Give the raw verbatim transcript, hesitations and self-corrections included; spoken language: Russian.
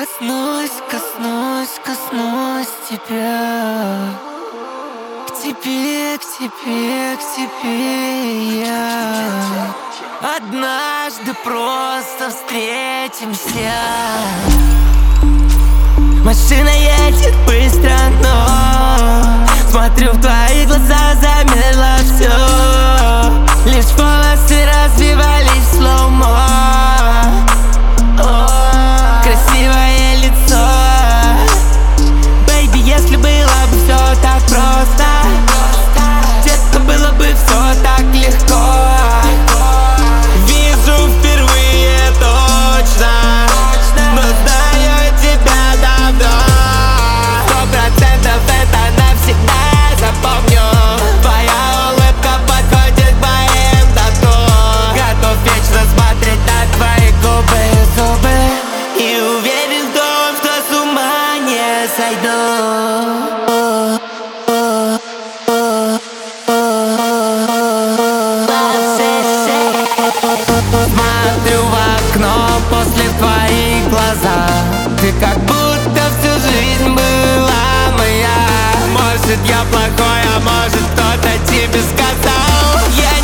Коснусь, коснусь, коснусь тебя. К тебе, к тебе, к тебе я. Однажды просто встретимся. Машина едет быстро, но смотрю в твои глаза, замерло все. Лишь волосы развивались в слоумо. Красивое лицо. Бэйби, если было бы все так просто, детка, было бы все так легко. Вижу впервые точно, но знаю тебя давно. Сто процентов это навсегда запомню. Твоя улыбка подходит к моим тату. Готов вечно смотреть на твои губы и зубы. И уверен в том, что с ума не сойду. Смотрю в окно после твоих глаза. Ты как будто всю жизнь была моя. Может, я плохой, а может, кто-то тебе сказал. Я